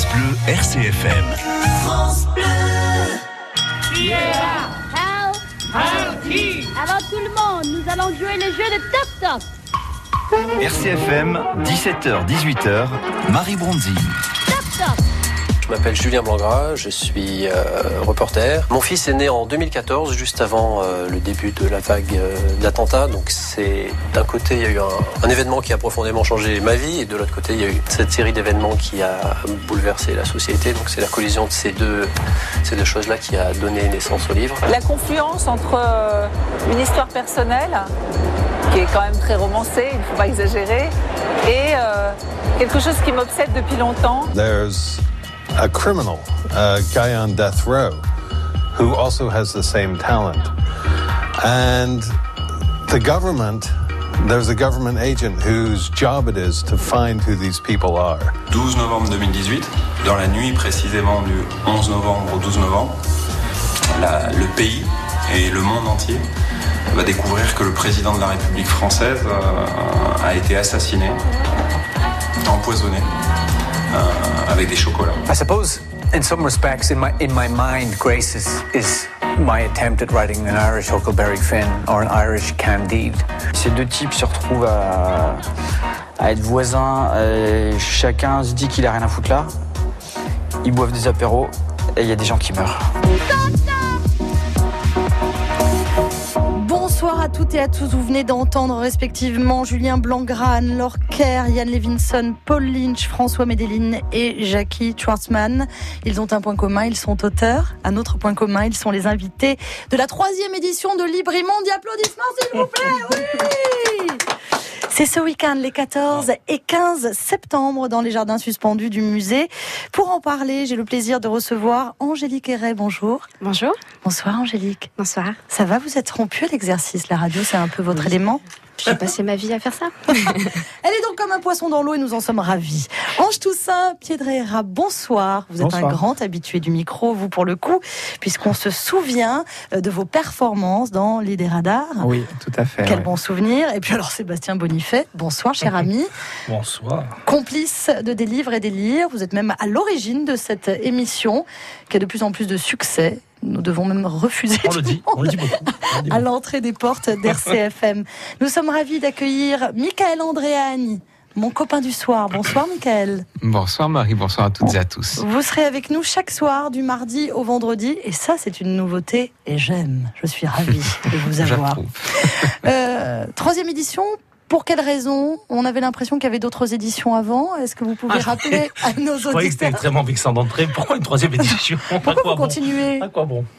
France Bleu RCFM. France Bleu. Qui est là? Qui? Alors tout le monde, nous allons jouer le jeu de toc-toc. RCFM, 17h-18h, Marie Bronzine. Toc-toc. Je m'appelle Julien Blangras, je suis reporter. Mon fils est né en 2014, juste avant le début de la vague d'attentats. Donc c'est d'un côté, il y a eu un événement qui a profondément changé ma vie, et de l'autre côté, il y a eu cette série d'événements qui a bouleversé la société. Donc c'est la collision de ces deux choses-là qui a donné naissance au livre. La confluence entre une histoire personnelle, qui est quand même très romancée, il ne faut pas exagérer, et quelque chose qui m'obsède depuis longtemps. There's a criminal, a guy on death row, who also has the same talent. And the government, there's a government agent whose job it is to find who these people are. 12 novembre 2018, dans la nuit précisément du 11 novembre au 12 novembre, le pays et le monde entier va découvrir que le président de la République française a été assassiné, empoisonné, avec des chocolats. I suppose, in some respects, in my mind, Grace is my attempt at writing an Irish Huckleberry Finn or an Irish Candide. Ces deux types se retrouvent à être voisins. Chacun se dit qu'il a rien à foutre là. Ils boivent des apéros et il y a des gens qui meurent. Bonsoir à toutes et à tous. Vous venez d'entendre respectivement Julien Blangras, Anne-Laure Kerr, Yann Levinson, Paul Lynch, François Medellin et Jackie Schwartzman. Ils ont un point commun, ils sont auteurs. Un autre point commun, ils sont les invités de la 3e édition de Librimonde. Applaudissements s'il vous plaît. Oui. C'est ce week-end, les 14 et 15 septembre, dans les jardins suspendus du musée. Pour en parler, j'ai le plaisir de recevoir Angélique Héret. Bonjour. Bonjour. Bonsoir Angélique. Bonsoir. Ça va, vous êtes rompue à l'exercice? La radio, c'est un peu votre élément? J'ai passé ma vie à faire ça. Elle est donc comme un poisson dans l'eau et nous en sommes ravis. Ange Toussaint Piedreira, bonsoir. Vous êtes un grand habitué du micro, vous pour le coup, puisqu'on se souvient de vos performances dans l'idée radar. Oui, tout à fait. Quel bon souvenir. Et puis alors Sébastien Bonifay, bonsoir cher ami. Bonsoir. Complice de Des livres et des lire, vous êtes même à l'origine de cette émission qui a de plus en plus de succès. Nous devons même refuser on le dit beaucoup. À l'entrée des portes d'RCFM. Nous sommes ravis d'accueillir Michael Andréani, mon copain du soir. Bonsoir Michael. Bonsoir Marie, bonsoir à toutes et à tous. Vous serez avec nous chaque soir du mardi au vendredi et ça c'est une nouveauté et j'aime. Je suis ravie de vous avoir. 3e édition. Pour quelle raison? On avait l'impression qu'il y avait d'autres éditions avant. Est-ce que vous pouvez rappeler à nos auditeurs? Je croyais que c'était extrêmement vexant d'entrer. Pourquoi une 3e édition? Pourquoi vous continuez? À quoi bon?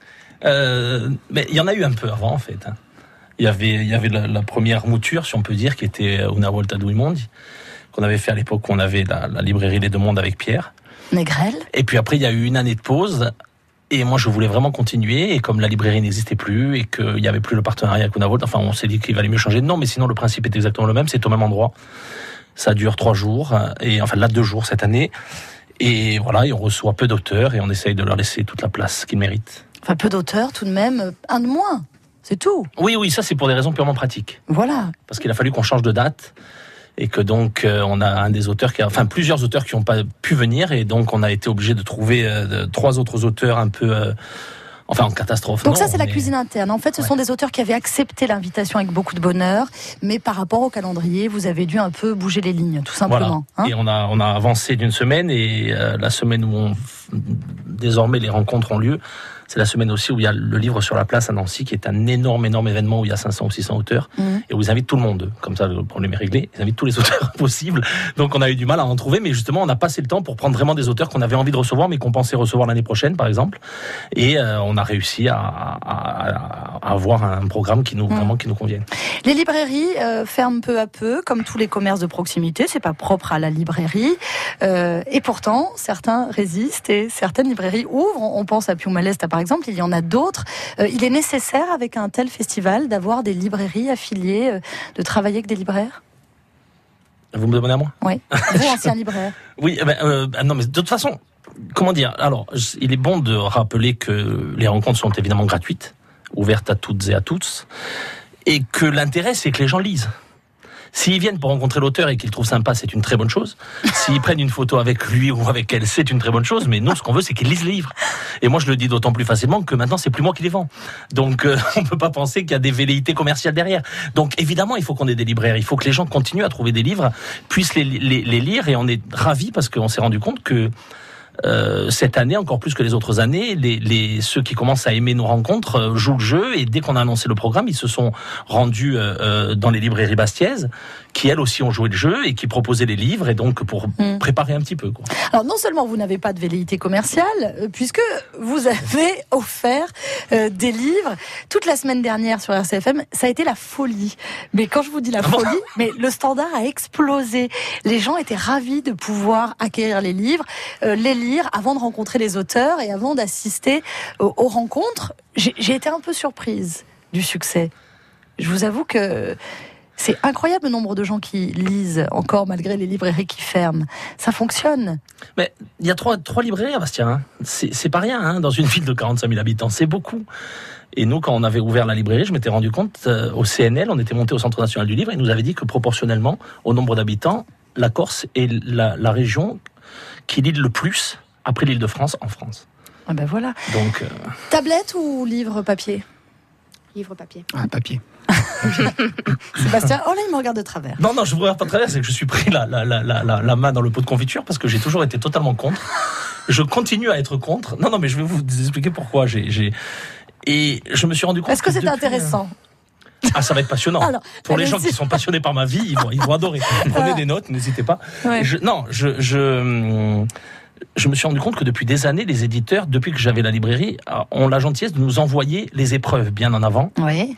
Mais il y en a eu un peu avant en fait. Il y avait la première mouture, si on peut dire, qui était Una Volta do Mondi, qu'on avait fait à l'époque où on avait la librairie Les Deux Mondes avec Pierre Négrel. Et puis après il y a eu une année de pause. Et moi, je voulais vraiment continuer. Et comme la librairie n'existait plus et qu'il n'y avait plus le partenariat avec Una Volta, enfin, on s'est dit qu'il valait mieux changer de nom. Mais sinon, le principe est exactement le même. C'est au même endroit. Ça dure 3 jours. Et enfin, là, 2 jours cette année. Et voilà, et on reçoit peu d'auteurs et on essaye de leur laisser toute la place qu'ils méritent. Enfin, peu d'auteurs, tout de même. Un de moins. C'est tout. Oui, ça, c'est pour des raisons purement pratiques. Voilà. Parce qu'il a fallu qu'on change de date. Et que donc, on a plusieurs auteurs qui n'ont pas pu venir. Et donc, on a été obligé de trouver 3 autres auteurs un peu, en catastrophe. Donc la cuisine interne. En fait, ce sont des auteurs qui avaient accepté l'invitation avec beaucoup de bonheur. Mais par rapport au calendrier, vous avez dû un peu bouger les lignes, tout simplement. Voilà. Et on a avancé d'une semaine. Et la semaine où désormais les rencontres ont lieu, c'est la semaine aussi où il y a le livre sur la place à Nancy, qui est un énorme événement où il y a 500 ou 600 auteurs, et où ils invitent tout le monde. Comme ça, le problème est réglé. Ils invitent tous les auteurs possibles. Donc, on a eu du mal à en trouver, mais justement, on a passé le temps pour prendre vraiment des auteurs qu'on avait envie de recevoir, mais qu'on pensait recevoir l'année prochaine, par exemple. Et on a réussi à avoir un programme qui nous convienne. Les librairies ferment peu à peu, comme tous les commerces de proximité. C'est pas propre à la librairie. Et pourtant, certains résistent et certaines librairies ouvrent. On pense à Piumalesta, par exemple. Il y en a d'autres. Il est nécessaire, avec un tel festival, d'avoir des librairies affiliées, de travailler avec des libraires? Vous me demandez à moi? Oui. Vous, ancien libraire. Oui, non, mais de toute façon, comment dire? Alors, il est bon de rappeler que les rencontres sont évidemment gratuites, ouvertes à toutes et à tous, et que l'intérêt, c'est que les gens lisent. S'ils viennent pour rencontrer l'auteur et qu'ils le trouvent sympa, c'est une très bonne chose. S'ils prennent une photo avec lui ou avec elle, c'est une très bonne chose. Mais nous, ce qu'on veut, c'est qu'ils lisent les livres. Et moi, je le dis d'autant plus facilement que maintenant, c'est plus moi qui les vends. Donc, on peut pas penser qu'il y a des velléités commerciales derrière. Donc, évidemment, il faut qu'on ait des libraires. Il faut que les gens continuent à trouver des livres, puissent les lire. Et on est ravis parce qu'on s'est rendu compte que cette année, encore plus que les autres années, ceux qui commencent à aimer nos rencontres jouent le jeu, et dès qu'on a annoncé le programme, ils se sont rendus dans les librairies bastiaises, qui elles aussi ont joué le jeu et qui proposaient les livres, et donc pour préparer un petit peu, quoi. Alors non seulement vous n'avez pas de velléité commerciale, puisque vous avez offert des livres toute la semaine dernière sur RCFM, ça a été la folie. Mais quand je vous dis la folie, mais le standard a explosé. Les gens étaient ravis de pouvoir acquérir les livres, les lire avant de rencontrer les auteurs et avant d'assister aux rencontres. J'ai été un peu surprise du succès. Je vous avoue que c'est incroyable le nombre de gens qui lisent encore malgré les librairies qui ferment. Ça fonctionne. Mais il y a trois librairies à Bastia. Hein. C'est pas rien, hein, dans une ville de 45 000 habitants. C'est beaucoup. Et nous, quand on avait ouvert la librairie, je m'étais rendu compte, au CNL, on était monté au Centre National du Livre, et ils nous avaient dit que proportionnellement au nombre d'habitants, la Corse est la région qui lit le plus après l'Île-de-France en France. Ah ben voilà. Donc, tablette ou livre papier ? Livre papier. Ah, papier. Sébastien, oh là, il me regarde de travers. Non, je vous regarde pas de travers, c'est que je suis pris la main dans le pot de confiture parce que j'ai toujours été totalement contre. Je continue à être contre. Non, mais je vais vous expliquer pourquoi. Et je me suis rendu compte. Est-ce que c'est intéressant ? Ah, ça va être passionnant. Alors, pour les gens qui sont passionnés par ma vie, ils vont adorer. Prenez des notes, n'hésitez pas. Ouais. Je me suis rendu compte que depuis des années, les éditeurs, depuis que j'avais la librairie, ont la gentillesse de nous envoyer les épreuves bien en avant. Oui.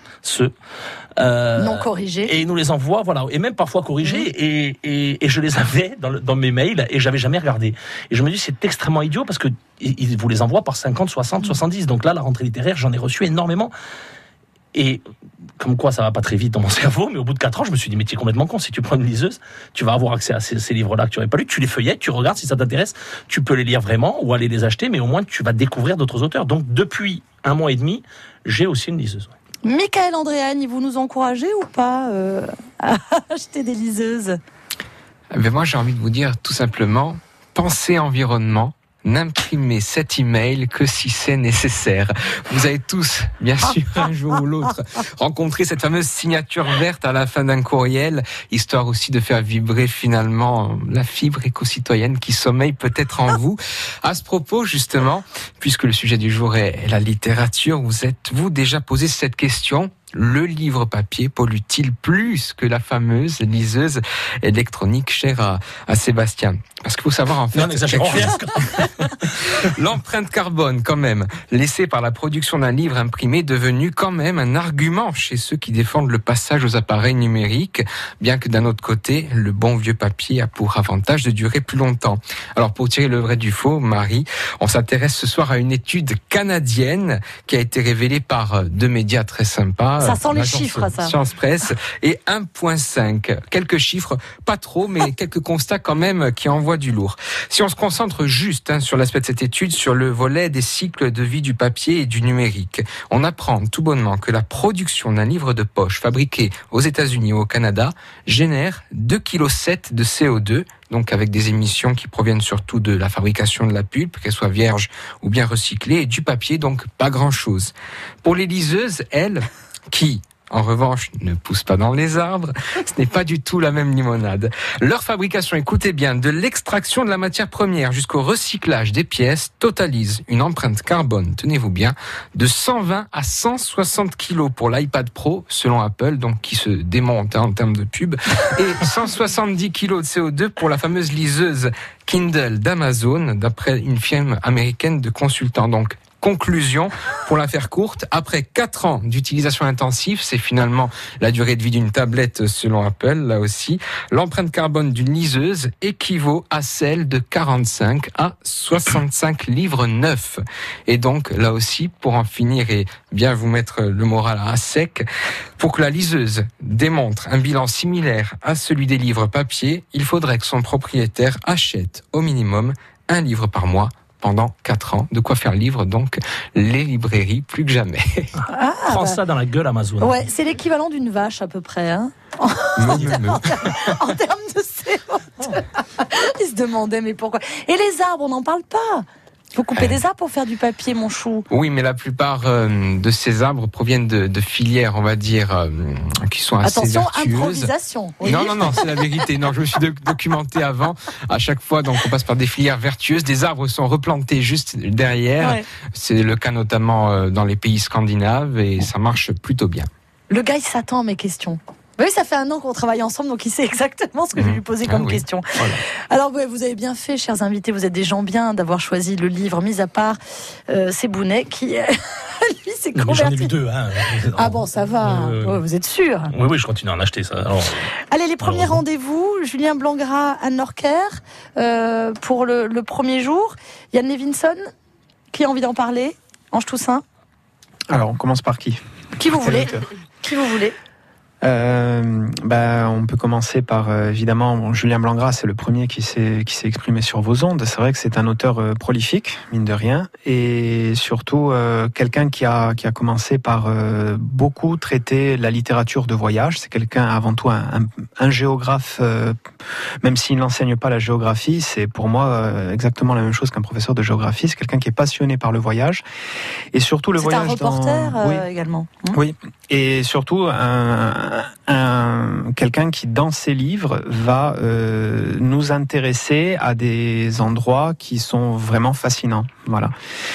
Non corrigés. Et ils nous les envoient, voilà. Et même parfois corrigés. Et je les avais dans mes mails et j'avais jamais regardé. Et je me dis, c'est extrêmement idiot parce que ils vous les envoient par 50, 60, 70. Donc là, la rentrée littéraire, j'en ai reçu énormément. Et comme quoi ça va pas très vite dans mon cerveau, mais au bout de 4 ans, je me suis dit, mais tu es complètement con, si tu prends une liseuse, tu vas avoir accès à ces livres-là que tu n'avais pas lus, tu les feuillettes, tu regardes si ça t'intéresse, tu peux les lire vraiment ou aller les acheter, mais au moins tu vas découvrir d'autres auteurs. Donc depuis 1 mois et demi, j'ai aussi une liseuse. Michael Andréani, vous nous encouragez ou pas à acheter des liseuses ? Moi, j'ai envie de vous dire tout simplement, pensez environnement. N'imprimez cet email que si c'est nécessaire. Vous avez tous, bien sûr, un jour ou l'autre, rencontré cette fameuse signature verte à la fin d'un courriel, histoire aussi de faire vibrer finalement la fibre éco-citoyenne qui sommeille peut-être en vous. À ce propos, justement, puisque le sujet du jour est la littérature, vous êtes-vous déjà posé cette question ? Le livre papier pollue-t-il plus que la fameuse liseuse électronique chère à Sébastien ? Parce qu'il faut savoir en fait... L'empreinte carbone, quand même, laissée par la production d'un livre imprimé, est devenue quand même un argument chez ceux qui défendent le passage aux appareils numériques, bien que d'un autre côté, le bon vieux papier a pour avantage de durer plus longtemps. Alors pour tirer le vrai du faux, Marie, on s'intéresse ce soir à une étude canadienne qui a été révélée par 2 médias très sympas. Ça sent les chiffres, ça. Science Presse et 1.5. Quelques chiffres, pas trop, mais quelques constats quand même qui envoient du lourd. Si on se concentre juste sur l'aspect de cette étude, sur le volet des cycles de vie du papier et du numérique, on apprend tout bonnement que la production d'un livre de poche fabriqué aux États-Unis ou au Canada génère 2,7 kg de CO2, donc avec des émissions qui proviennent surtout de la fabrication de la pulpe, qu'elle soit vierge ou bien recyclée, et du papier, donc pas grand-chose. Pour les liseuses, elles, qui, en revanche, ne poussent pas dans les arbres, ce n'est pas du tout la même limonade. Leur fabrication, écoutez bien, de l'extraction de la matière première jusqu'au recyclage des pièces, totalise une empreinte carbone, tenez-vous bien, de 120 à 160 kilos pour l'iPad Pro, selon Apple, donc qui se démonte en termes de pub, et 170 kilos de CO2 pour la fameuse liseuse Kindle d'Amazon, d'après une firme américaine de consultants. Donc, conclusion, pour la faire courte, après 4 ans d'utilisation intensive, c'est finalement la durée de vie d'une tablette selon Apple, là aussi, l'empreinte carbone d'une liseuse équivaut à celle de 45 à 65 livres neufs. Et donc, là aussi, pour en finir et bien vous mettre le moral à sec, pour que la liseuse démontre un bilan similaire à celui des livres papier, il faudrait que son propriétaire achète au minimum un livre par mois pendant 4 ans. De quoi faire livre, donc, les librairies plus que jamais. Prends ça dans la gueule, Amazon. Ouais, c'est l'équivalent d'une vache à peu près. Hein. En termes de CO2. Ils se demandaient mais pourquoi. Et les arbres, on n'en parle pas. Il faut couper des arbres pour faire du papier, mon chou. Oui, mais la plupart de ces arbres proviennent de filières, on va dire, qui sont assez Attention, vertueuses. improvisation. Oui. Non, c'est la vérité. Non, je me suis documenté avant. À chaque fois, donc, on passe par des filières vertueuses. Des arbres sont replantés juste derrière. Ouais. C'est le cas notamment dans les pays scandinaves et ça marche plutôt bien. Le gars, il s'attend à mes questions. Oui, ça fait 1 an qu'on travaille ensemble, donc il sait exactement ce que je vais lui poser comme question. Voilà. Alors, ouais, vous avez bien fait, chers invités, vous êtes des gens bien d'avoir choisi le livre, mis à part c'est Bounet qui, lui, s'est converti. J'en ai lu 2. Hein. Ah bon, ça va, vous êtes sûr? Oui, je continue à en acheter, ça. Alors, allez, les premiers rendez-vous, Julien Blangras, Anne Lorquer, pour le premier jour. Yann Levinson, qui a envie d'en parler? Ange Toussaint? Alors, on commence par qui? Qui vous voulez? Qui vous voulez? On peut commencer par évidemment Julien Blangras, c'est le premier qui s'est exprimé sur vos ondes. C'est vrai que c'est un auteur prolifique, mine de rien, et surtout quelqu'un qui a commencé par beaucoup traiter la littérature de voyage. C'est quelqu'un avant tout un géographe, même s'il n'enseigne pas la géographie, c'est pour moi exactement la même chose qu'un professeur de géographie. C'est quelqu'un qui est passionné par le voyage et surtout le voyage. C'est un reporter également. Oui, et surtout quelqu'un qui, dans ses livres, va nous intéresser à des endroits qui sont vraiment fascinants. Voilà.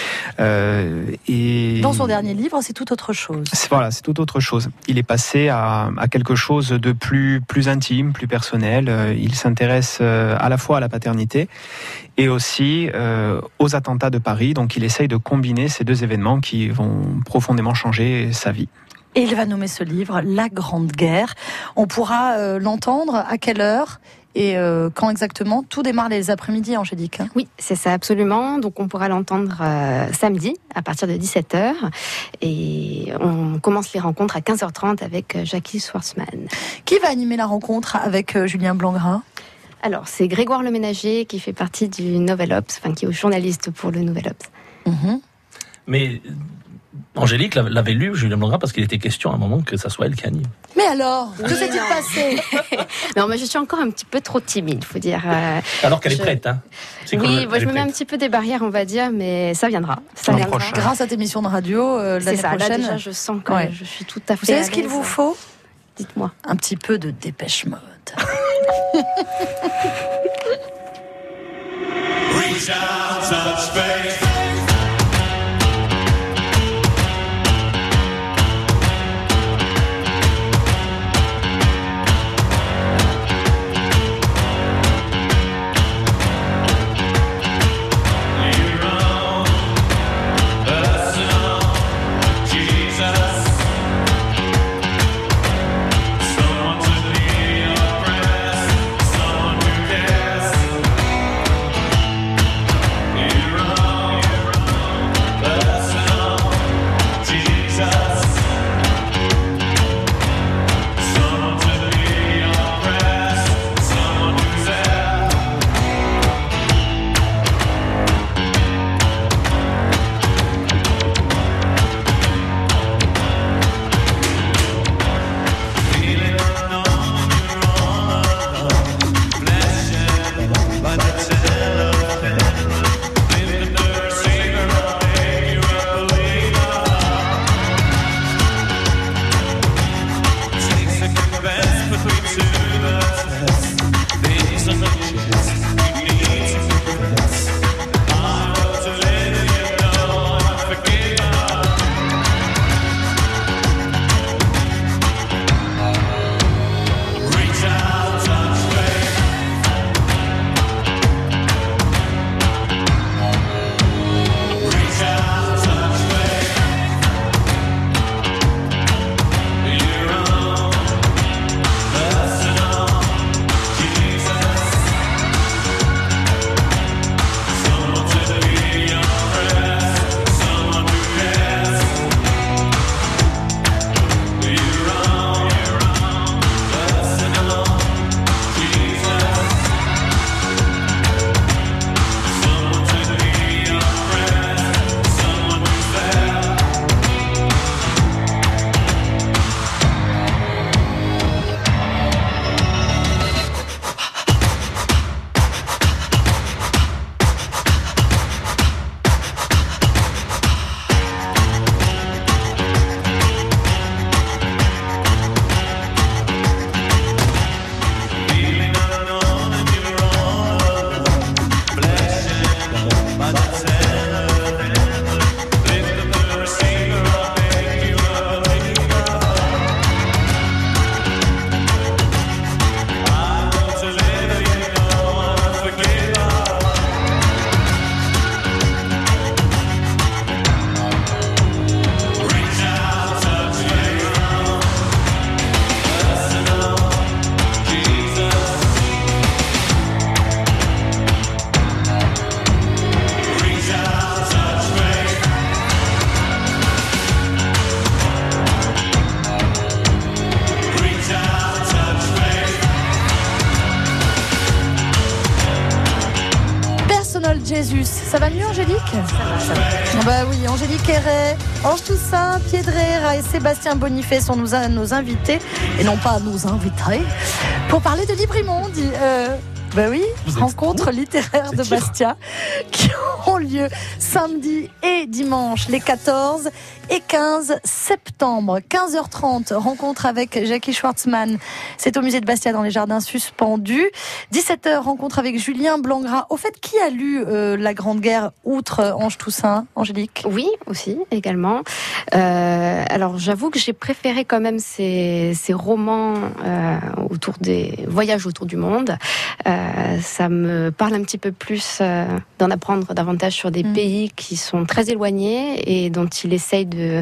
Et dans son dernier livre, c'est tout autre chose. C'est tout autre chose. Il est passé à quelque chose de plus intime, plus personnel. Il s'intéresse à la fois à la paternité et aussi aux attentats de Paris. Donc il essaye de combiner ces 2 événements qui vont profondément changer sa vie. Et il va nommer ce livre La Grande Guerre. On pourra l'entendre à quelle heure et quand exactement? Tout démarre les après-midi, Angélique. Oui, c'est ça, absolument. Donc on pourra l'entendre samedi à partir de 17h. Et on commence les rencontres à 15h30 avec Jackie Schwartzman. Qui va animer la rencontre avec Julien Blangras? Alors, c'est Grégoire Leménager qui fait partie du Nouvel Obs, qui est journaliste pour le Nouvel Obs. Mais Angélique l'avait lu, Julien Blangras, parce qu'il était question à un moment que ça soit elle qui anime. Mais alors, que s'est-il passé? Non, mais je suis encore un petit peu trop timide, faut dire. Alors qu'elle est prête, hein. Oui, moi je me mets un petit peu des barrières, on va dire, mais ça viendra. Ça viendra. Grâce à tes émissions de radio l'année prochaine. Là, déjà, je sens que je suis tout à fait. Vous savez ce qu'il vous faut? Dites-moi. Un petit peu de Dépêche Mode. Reach out, touch space. Hero Arnold Jesus. Ça va mieux, Angélique ? Ça va. Bah oui, Angélique Herret, Ange Toussaint, Piedrera et Sébastien Bonifay sont nos invités, et non pas nos invités, pour parler de Librimonde. Ben oui, rencontres littéraires de Bastia qui ont lieu samedi et dimanche, les 14 et 15 septembre. 15h30, rencontre avec Jackie Schwartzmann. C'est au musée de Bastia dans les jardins suspendus. 17h, rencontre avec Julien Blangras. Au fait, qui a lu La Grande Guerre outre Ange Toussaint, Angélique ? Oui, aussi, également. Alors, j'avoue que j'ai préféré quand même ces romans autour des voyages autour du monde. Ça me parle un petit peu plus d'en apprendre davantage sur des pays qui sont très éloignés et dont il essaye de,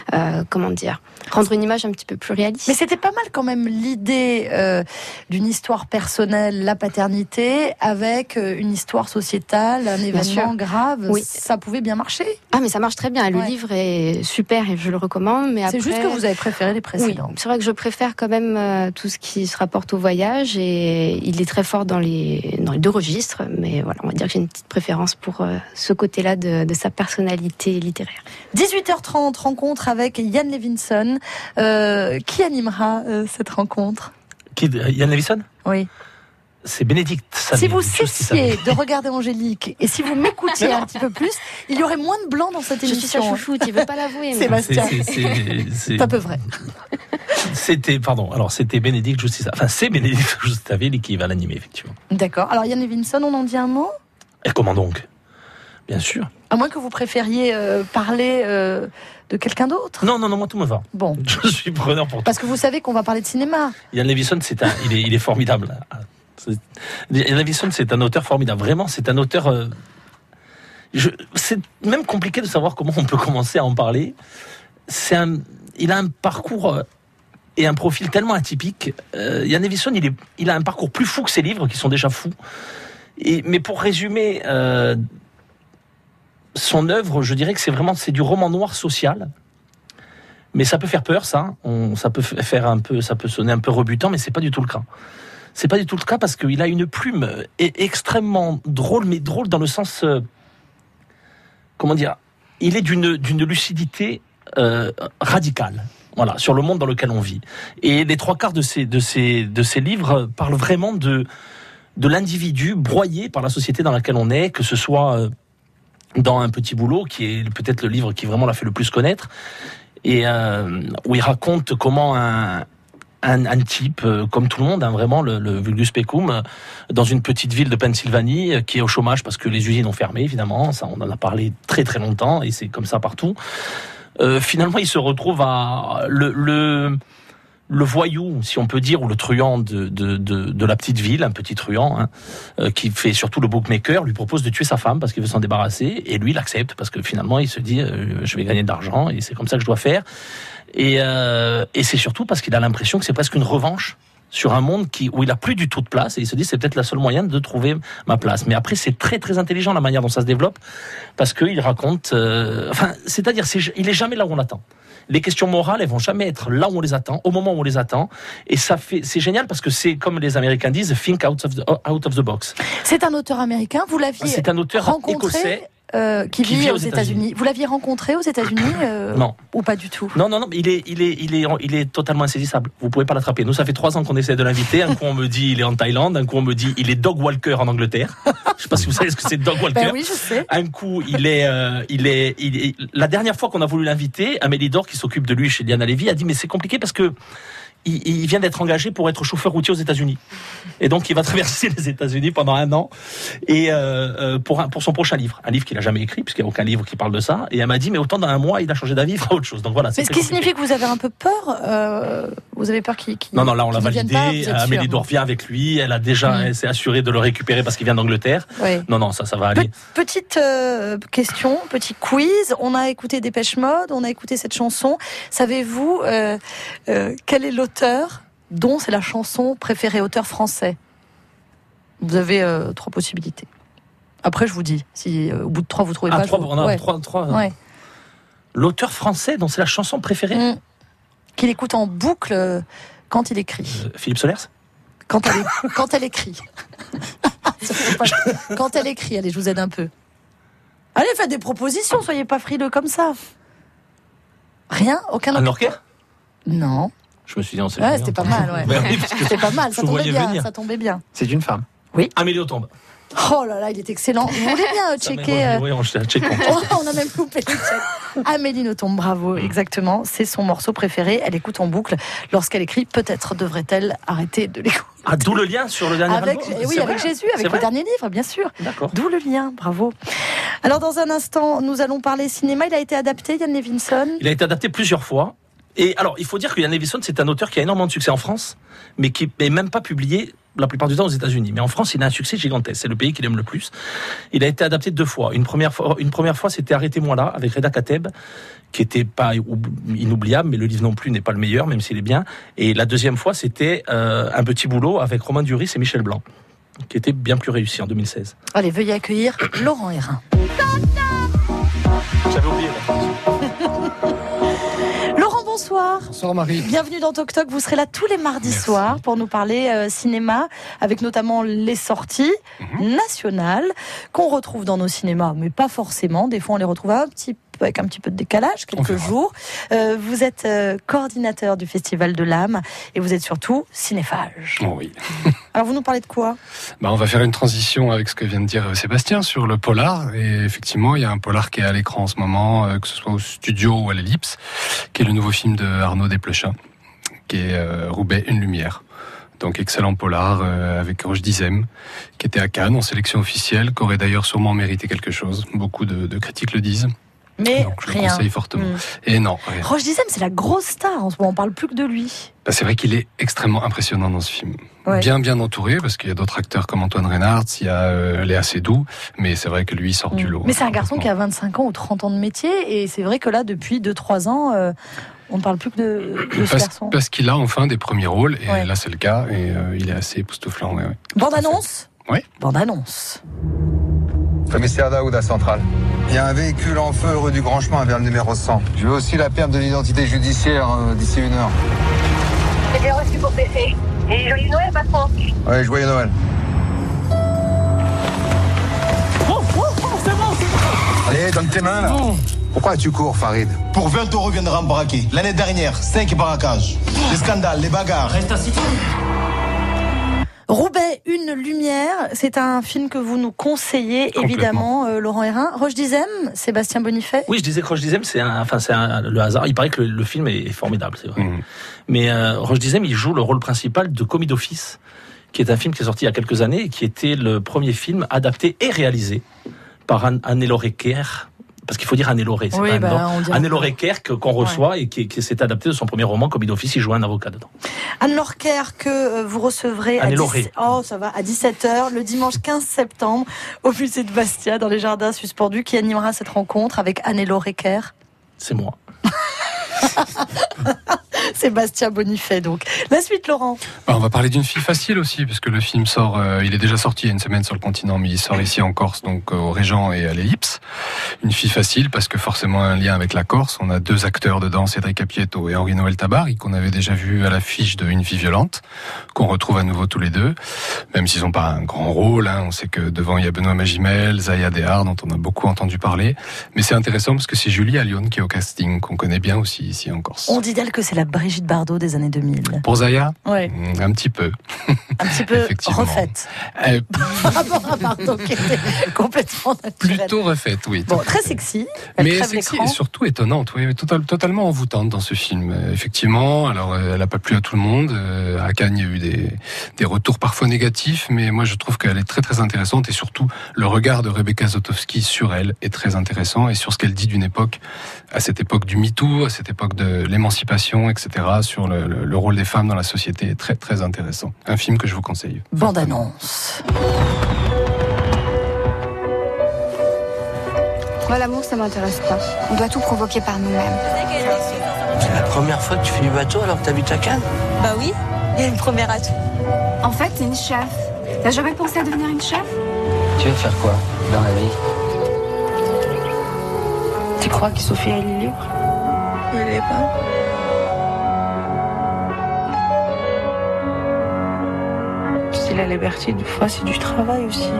rendre une image un petit peu plus réaliste. Mais c'était pas mal quand même l'idée d'une histoire personnelle, la paternité, avec une histoire sociétale, un événement grave. Oui. Ça pouvait bien marcher. Ah, mais ça marche très bien. Le livre est super et je le recommande. Mais c'est juste que vous avez préféré les précédents. Oui, c'est vrai que je préfère quand même tout ce qui se rapporte au voyage et il est très fort dans les deux registres. Mais voilà, on va dire que j'ai une petite préférence pour ce côté-là de sa personnalité littéraire. 18h30, rencontre avec Yann Levinson. Qui animera cette rencontre ? Yann Levinson ? Oui. C'est Bénédicte. Si vous cessiez de regarder Angélique et si vous m'écoutiez un petit peu plus, il y aurait moins de blanc dans cette émission. Je suis sa chouchoute, il ne veut pas l'avouer. Sébastien. C'est un peu vrai. C'était Bénédicte Justissa. Enfin, c'est Bénédicte Justaville qui va l'animer, effectivement. D'accord. Alors, Yann Levinson, on en dit un mot ? Et comment donc ? Bien sûr. À moins que vous préfériez parler de quelqu'un d'autre. Non, moi tout me va. Bon. Je suis preneur pour tout. Parce que vous savez qu'on va parler de cinéma. Yann Levinson, il est formidable. Yann Levinson, c'est un auteur formidable. Vraiment, c'est un auteur... c'est même compliqué de savoir comment on peut commencer à en parler. Il a un parcours et un profil tellement atypique. Yann Levinson, il a un parcours plus fou que ses livres, qui sont déjà fous. Mais pour résumer... son œuvre, je dirais que c'est du roman noir social, mais ça peut faire peur, ça peut sonner un peu rebutant, mais c'est pas du tout le cas. C'est pas du tout le cas parce qu'il a une plume extrêmement drôle, mais drôle dans le sens, il est d'une lucidité radicale. Voilà, sur le monde dans lequel on vit. Et les 3/4 de ces livres parlent vraiment de l'individu broyé par la société dans laquelle on est, que ce soit dans Un petit boulot, qui est peut-être le livre qui vraiment l'a fait le plus connaître, et où il raconte comment un type, comme tout le monde, vraiment le vulgus pecum, dans une petite ville de Pennsylvanie, qui est au chômage parce que les usines ont fermé, évidemment, ça on en a parlé très très longtemps, et c'est comme ça partout. Finalement, il se retrouve à le voyou, si on peut dire, ou le truand de la petite ville, un petit truand, qui fait surtout le bookmaker, lui propose de tuer sa femme parce qu'il veut s'en débarrasser, et lui, il accepte parce que finalement, il se dit je vais gagner de l'argent et c'est comme ça que je dois faire. Et c'est surtout parce qu'il a l'impression que c'est presque une revanche sur un monde où il a plus du tout de place, et il se dit c'est peut-être la seule moyen de trouver ma place. Mais après, c'est très très intelligent la manière dont ça se développe, parce qu'il raconte, c'est-à-dire il est jamais là où on l'attend. Les questions morales, elles vont jamais être là où on les attend, au moment où on les attend. Et c'est génial parce que c'est, comme les Américains disent, think out of the box. C'est un auteur américain, vous l'aviez rencontré. C'est un auteur écossais. Qui vit aux États-Unis. Vous l'aviez rencontré aux États-Unis Non. Ou pas du tout? Non, il est totalement insaisissable. Vous pouvez pas l'attraper. Nous, ça fait 3 ans qu'on essaie de l'inviter. Un coup, on me dit il est en Thaïlande. Un coup, on me dit il est dog walker en Angleterre. Je sais pas si vous savez ce que c'est dog walker. Ben oui, je sais. Un coup, il est. La dernière fois qu'on a voulu l'inviter, Amélie Dor, qui s'occupe de lui chez Diana Lévy, a dit mais c'est compliqué parce que il vient d'être engagé pour être chauffeur routier aux États-Unis. Et donc, il va traverser les États-Unis pendant 1 an et pour son prochain livre. Un livre qu'il n'a jamais écrit, puisqu'il n'y a aucun livre qui parle de ça. Et elle m'a dit, mais autant dans 1 mois, il a changé d'avis, il fera autre chose. Donc voilà. Mais ce qui signifie que vous avez un peu peur vous avez peur qu'il Non, là, on l'a validé. Amélie Dor vient avec lui. Elle a déjà elle s'est assurée de le récupérer parce qu'il vient d'Angleterre. Oui. Non, ça va aller. Petite question, petit quiz. On a écouté Dépêche Mode, on a écouté cette chanson. Savez-vous quel est l'auteur dont c'est la chanson préférée, auteur français? Vous avez 3 possibilités. Après, je vous dis, si au bout de 3, vous trouvez pas... 3, on a 3. Ouais. L'auteur français dont c'est la chanson préférée qu'il écoute en boucle quand il écrit. Philippe Solers? Quand elle écrit. Quand elle écrit, allez, je vous aide un peu. Allez, faites des propositions, soyez pas frileux comme ça. Rien, aucun. Anne Lorquer ? Non. Je me suis dit, on sait. Ouais, c'était pas mal, ouais. C'était pas mal, ça tombait bien. C'est une femme. Oui. Amélie Nothomb. Oh là là, il est excellent. Vous voulez bien checker Oui, on check. On a même loupé le check. Amélie Nothomb, bravo, exactement. C'est son morceau préféré. Elle écoute en boucle lorsqu'elle écrit. Peut-être devrait-elle arrêter de l'écouter. Ah, d'où le lien sur le dernier album. Oui, avec Jésus, avec le dernier livre, bien sûr. D'accord. D'où le lien, bravo. Alors, dans un instant, nous allons parler cinéma. Il a été adapté, Ian Levinson. Il a été adapté plusieurs fois. Et alors, il faut dire que Ian Levinson, c'est un auteur qui a énormément de succès en France, mais qui n'est même pas publié la plupart du temps aux États-Unis. Mais en France, il a un succès gigantesque. C'est le pays qu'il aime le plus. Il a été adapté 2 fois. Une première fois, c'était Arrêtez-moi là, avec Reda Kateb, qui était pas inoubliable, mais le livre non plus n'est pas le meilleur, même s'il est bien. Et la deuxième fois, c'était Un petit boulot avec Romain Duris et Michel Blanc, qui était bien plus réussi en 2016. Allez, veuillez accueillir Laurent Hérin. J'avais oublié. Laurent, bonsoir. Bonsoir Marie. Bienvenue dans Toc Toc. Vous serez là tous les mardis soirs pour nous parler cinéma, avec notamment les sorties nationales qu'on retrouve dans nos cinémas, mais pas forcément. Des fois, on les retrouve avec un petit peu de décalage, quelques jours. Vous êtes coordinateur du Festival de l'âme et vous êtes surtout cinéphage. Oh oui. Alors, vous nous parlez de quoi ? On va faire une transition avec ce que vient de dire Sébastien sur le polar. Et effectivement, il y a un polar qui est à l'écran en ce moment, que ce soit au studio ou à l'Ellipse, qui est le nouveau film de Arnaud Desplechin, qui est Roubaix, une lumière. Donc excellent polar avec Roche Dizem, qui était à Cannes en sélection officielle, qui aurait d'ailleurs sûrement mérité quelque chose. Beaucoup de critiques le disent. Mais donc, je le rien. conseille fortement. Et non, rien. Roche Dizem, c'est la grosse star en ce moment. On parle plus que de lui. C'est vrai qu'il est extrêmement impressionnant dans ce film. Ouais. Bien entouré, parce qu'il y a d'autres acteurs comme Antoine Reynard, il y a Léa Seydoux, mais c'est vrai que lui, il sort du lot. Mais c'est un garçon qui a 25 ans ou 30 ans de métier, et c'est vrai que là, depuis 2-3 ans, on ne parle plus que de ce garçon. Parce qu'il a enfin des premiers rôles, et là, c'est le cas, et il est assez époustouflant. Ouais. Bande-annonce ? Oui. Bande-annonce. Commissaire Daoud à Centrale. Il y a un véhicule en feu rue du Grand Chemin vers le numéro 100. Je veux aussi la perte de l'identité judiciaire d'ici 1 heure. C'est bien reçu pour PC. Et joyeux Noël, patron. Ouais, joyeux Noël. C'est bon. Allez, donne tes mains là. Pourquoi tu cours, Farid? Pour 20 € viendra me braquer. L'année dernière, 5 braquages. Les scandales, les bagarres. Reste assis. Roubaix, une lumière, c'est un film que vous nous conseillez, évidemment, Laurent Hérin. Roche Dizem, Sébastien Bonifay. Oui, je disais que Roche Dizem, c'est le hasard. Il paraît que le film est formidable, c'est vrai. Mais Roche Dizem, il joue le rôle principal de commis d'office, qui est un film qui est sorti il y a quelques années et qui était le premier film adapté et réalisé par Anne-Laure Ecker. Parce qu'il faut dire Anne-Laure, c'est oui, pas Anne-Laure Ecker qu'on reçoit et qui s'est adapté de son premier roman, Commis d'office, il joue un avocat dedans. Anne-Laure Ecker que vous recevrez à 17h le dimanche 15 septembre au musée de Bastia dans les jardins suspendus, qui animera cette rencontre avec Anne-Laure Ecker. C'est moi. Sébastien Bonifay, donc. La suite, Laurent. On va parler d'une fille facile aussi, parce que le film sort, il est déjà sorti il y a une semaine sur le continent, mais il sort ici en Corse, donc au Régent et à l'Ellipse. Une fille facile, parce que forcément un lien avec la Corse. On a 2 acteurs dedans, Cédric Apieto et Henri-Noël Tabary, qu'on avait déjà vu à l'affiche de Une vie violente, qu'on retrouve à nouveau tous les deux, même s'ils n'ont pas un grand rôle. On sait que devant il y a Benoît Magimel, Zaya Dehar, dont on a beaucoup entendu parler. Mais c'est intéressant parce que c'est Julie Allione qui est au casting, qu'on connaît bien aussi ici en Corse. On dit d'elle que c'est la Brigitte Bardot des années 2000. Pour Zaya ? Ouais. Un petit peu. Un petit peu refaite. Par rapport à Bardot qui était complètement naturelle. Plutôt refaite, oui. Bon, très sexy. Mais sexy et surtout étonnante, oui, totalement envoûtante dans ce film. Effectivement, alors elle n'a pas plu à tout le monde. À Cannes, il y a eu des retours parfois négatifs, mais moi je trouve qu'elle est très très intéressante et surtout le regard de Rebecca Zotowski sur elle est très intéressant et sur ce qu'elle dit d'une époque, à cette époque du MeToo, à cette époque de l'émancipation, etc., sur le rôle des femmes dans la société est très très intéressant. Un film que je vous conseille. Bande-annonce. Moi, l'amour, ça m'intéresse pas. On doit tout provoquer par nous-mêmes. C'est la première fois que tu fais du bateau alors que t'habites à Cannes? Bah oui, il y a une première atout. En fait, t'es une chef. T'as jamais pensé à devenir une chef? Tu veux faire quoi dans la vie? Tu crois que Sophie, elle est libre? Elle l'est pas. la liberté, des fois, c'est du travail aussi.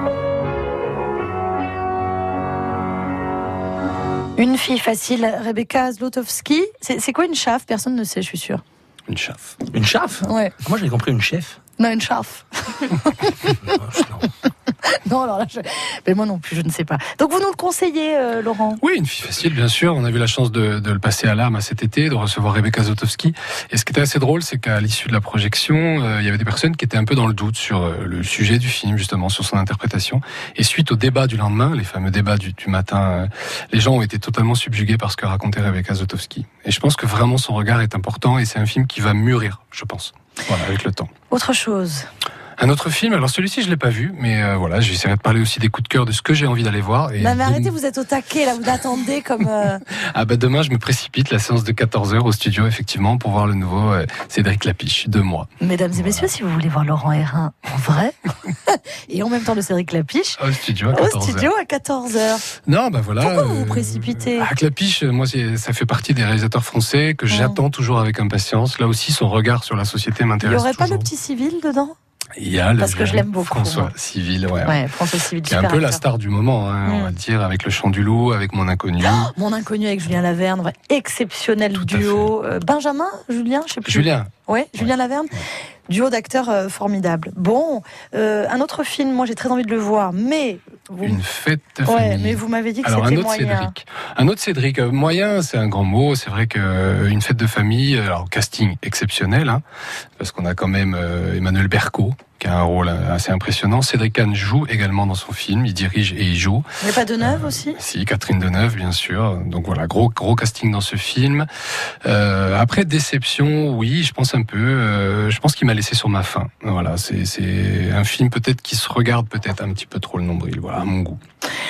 Une fille facile, Rebecca Zlotowski. C'est quoi une chaffe? Personne ne sait, je suis sûre. Une chaffe. Une chaffe? Ouais. Moi, j'avais compris une chef. Non, une chaffe. Non, alors là, mais moi non plus, je ne sais pas. Donc vous nous le conseillez, Laurent? Oui, une fille facile, bien sûr. On a eu la chance de le passer à l'âme cet été, de recevoir Rebecca Zlotowski. Et ce qui était assez drôle, c'est qu'à l'issue de la projection, il y avait des personnes qui étaient un peu dans le doute sur le sujet du film, justement, sur son interprétation. Et suite au débat du lendemain, les fameux débats du matin, les gens ont été totalement subjugués par ce que racontait Rebecca Zlotowski. Et je pense que vraiment son regard est important et c'est un film qui va mûrir, je pense. Voilà, avec le temps. Autre chose. Un autre film, alors celui-ci je l'ai pas vu, mais voilà, j'essaierai de parler aussi des coups de cœur de ce que j'ai envie d'aller voir. Et non mais arrêtez, vous êtes au taquet là, vous attendez comme... Ah bah demain je me précipite, la séance de 14h au studio effectivement pour voir le nouveau Cédric Lapiche, 2 mois. Mesdames et messieurs, si vous voulez voir Laurent Hérin en vrai, et en même temps le Cédric Lapiche, au studio à 14h. Non bah voilà. Pourquoi vous vous précipitez? Lapiche, moi ça fait partie des réalisateurs français que j'attends toujours avec impatience. Là aussi son regard sur la société m'intéresse. Il n'y aurait toujours. pas le petit Civil dedans? Il y a parce que je l'aime beaucoup. François Civil, François Civil, qui est un peu la star du moment, on va dire, avec Le Chant du Loup, avec Mon Inconnu. Oh, Mon Inconnu avec Julien Laverne, exceptionnel duo. Benjamin, Julien, je sais plus. Julien. Ouais, Julien Laverne. Duo d'acteurs formidable. Bon, un autre film, moi j'ai très envie de le voir, mais... Une fête de famille. Mais vous m'avez dit que c'était moyen. Un autre Cédric. Moyen, c'est un grand mot. C'est vrai qu'une fête de famille, alors casting exceptionnel, parce qu'on a quand même Emmanuel Berco, qui a un rôle assez impressionnant. Cédric Kahn joue également dans son film, il dirige et il joue. Il n'y a pas Deneuve aussi? Si, Catherine Deneuve, bien sûr. Donc voilà, gros casting dans ce film. Après, déception, oui, je pense un peu. Je pense qu'il m'a laissé sur ma faim. Voilà, c'est un film peut-être qui se regarde peut-être un petit peu trop le nombril, voilà, à mon goût.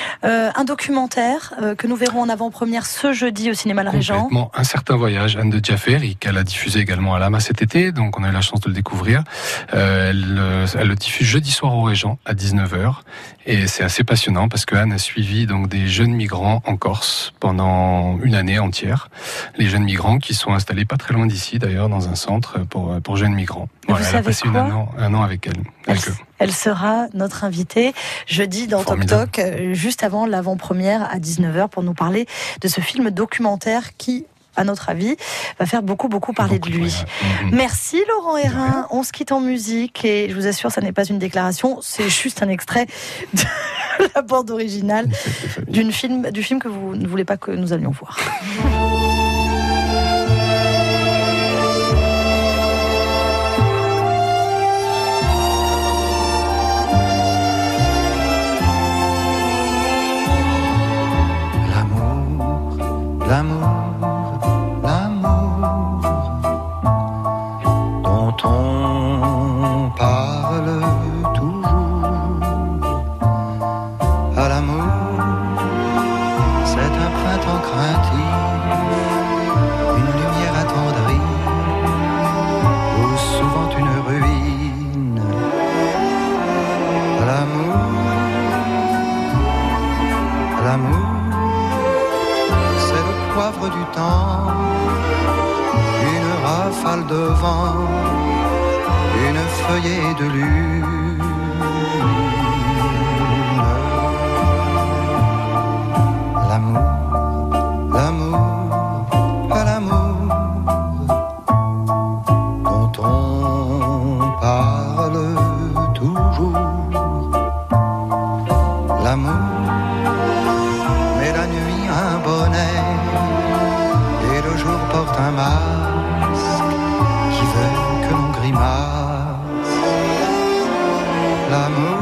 Un documentaire que nous verrons en avant-première ce jeudi au cinéma Le Régent. Complètement. Un certain voyage, Anne de Jaffer, qu'elle a diffusé également à l'AMA cet été, donc on a eu la chance de le découvrir. Elle le diffuse jeudi soir au Régent à 19h et c'est assez passionnant parce que Anne a suivi donc des jeunes migrants en Corse pendant une année entière. Les jeunes migrants qui sont installés pas très loin d'ici d'ailleurs dans un centre pour jeunes migrants. Voilà, elle a passé un an avec elle. Elle sera notre invitée jeudi dans Toc Toc, juste avant l'avant-première à 19h pour nous parler de ce film documentaire qui, à notre avis, va faire beaucoup parler de lui. Merci Laurent Hérin. On se quitte en musique et je vous assure, ça n'est pas une déclaration, c'est juste un extrait de la bande originale du film que vous ne voulez pas que nous allions voir. L'amour dont on parle toujours. À l'amour, c'est un printemps craintif, une lumière attendrie, ou souvent une ruine. À l'amour, poivre du temps, une rafale de vent, une feuillée de lune. L'amour dont on parle toujours. L'amour, mais la nuit un bonnet. Et le jour porte un masque qui veut que l'on grimace. L'amour.